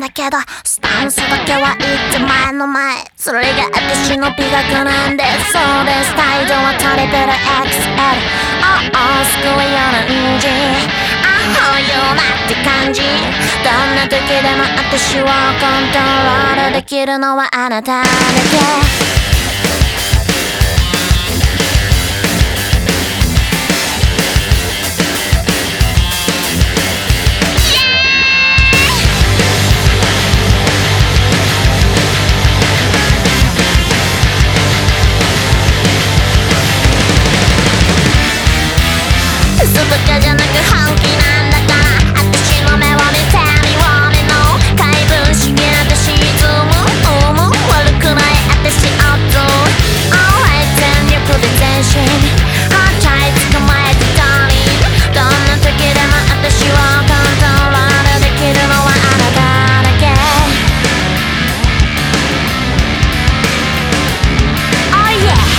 だけどスタンスだけは一丁前の前、それが私の美学なんで、そうです。態度はトリプル XL、 すごいよなんじ、ほうよなって感じ。どんな時でも私をコントロールできるのはあなただけ。嘘とかじゃなく本気なんだから、私の目を見てみろみの怪文主義私いつも思う悪くない私をどう Always 全力で前進、ハーチャイ捕まえてダーリン、どんな時でも私をコントロールできるのはあなただけ。 Oh yeah、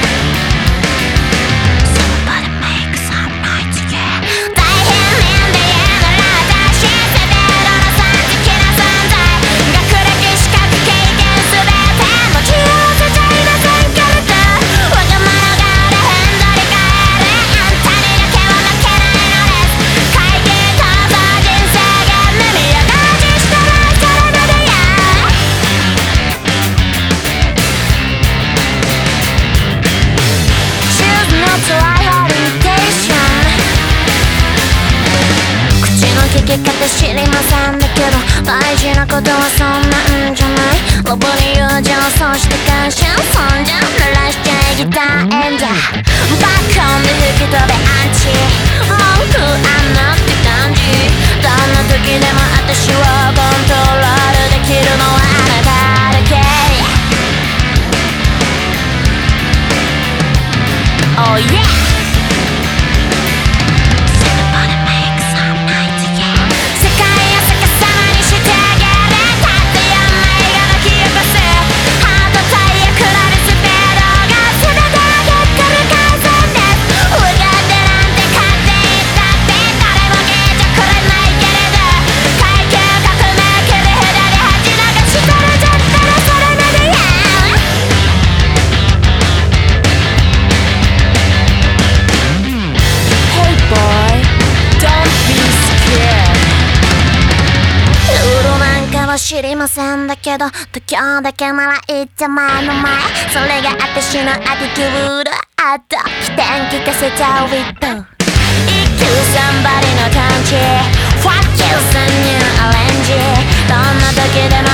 聞き方知りませんだけど大事なことはそんなんじゃない。ロボに友情、そして感謝、そんじゃ鳴らしちゃいギター演者、バックオンで吹き飛べアンチ、文句あんなって感じ。どんな時でも私をコントロールできるのはあなただけ。 Oh yeah、知りませんだけど時今日だけなら一丁前の前、それが私のアティチュード。あと起点聞かせちゃうウィット、一級サンバリの感じ、 Fuck you 潜入アレンジ、どんな時でも